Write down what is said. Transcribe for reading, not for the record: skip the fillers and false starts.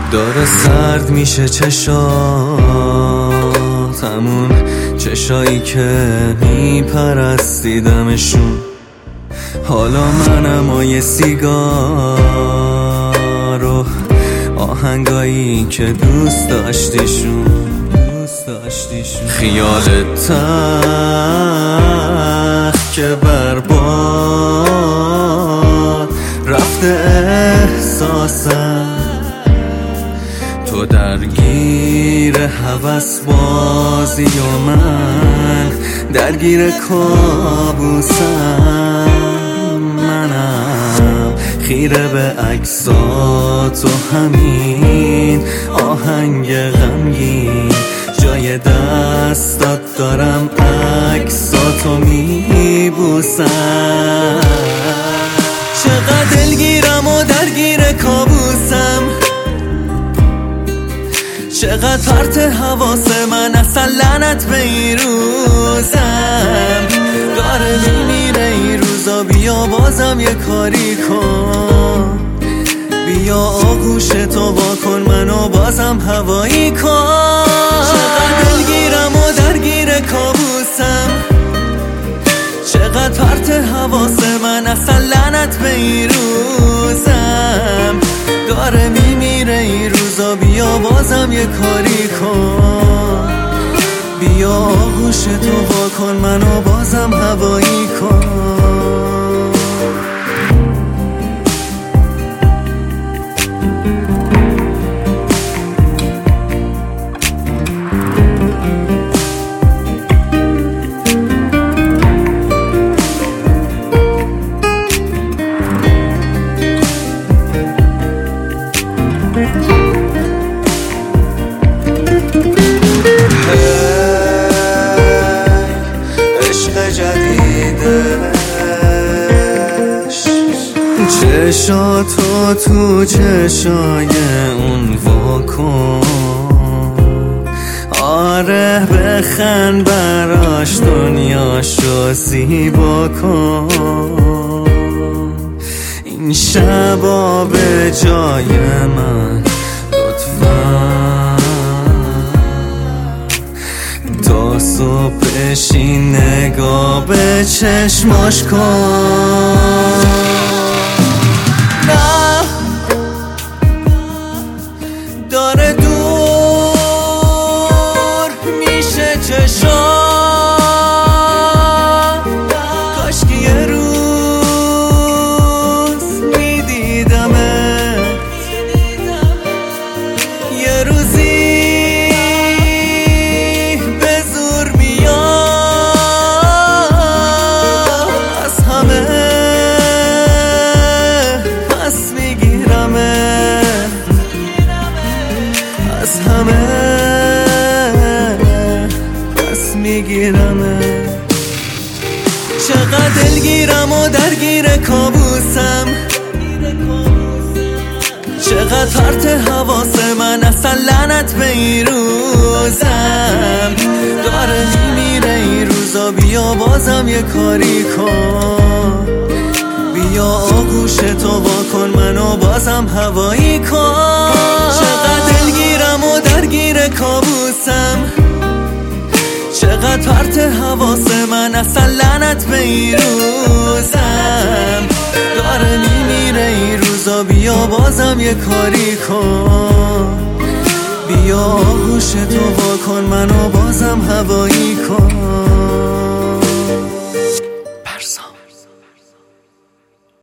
داره سرد میشه چشاتمون، چشایی که میپرستیدمشون. حالا منم و یه سیگار و آهنگایی که دوست داشتیشون. خیالت تخت که برباد رفته احساسم، تو درگیر هوس بازی و من درگیر کابوسم. منم خیره به عکسات و همین آهنگ غمگین، جای دستات دارم عکساتو میبوسم. چقدر دلگیرم و درگیر کابوسم، چقدر پرت حواس من اصلا لعنت به این روزم. داره میمیره این روزا، بیا بازم یه کاری کن، بیا آغوش تو واکن منو بازم هوایی کن. چقدر دلگیرم و درگیر کابوسم، چقدر پرت حواس من اصلا لعنت به این روزم. داره میمیره این روزا، بیا بازم یه کاری کن، بیا آغوش تو واکن منو بازم هوایی کن. عشق جدیدش چشاتو تو چشای اون واکن، آره بخند براش دنیاشو زیبا کن. این شبا به جای من تا صبحش این نگاه به چشماش کن. نه داره دور میشه چشام، کاش که یه روز میدیدمت، یه روزی از همه پس میگیرمه. چقدر دلگیرم و درگیر کابوسم، چقدر پرت حواس من اصلا لعنت به این روزم. داره میمیره این روزا، بیا بازم یه کاری کن، بیا آغوش تو واکن منو بازم هوایی کن. چقدر دلگیرم و درگیر کابوسم، چقدر پرت حواس من اصلا لعنت به این روزم. داره میمیره این روزا، بیا بازم یه کاری کن، بیا آغوش تو واکن منو بازم هوایی کن.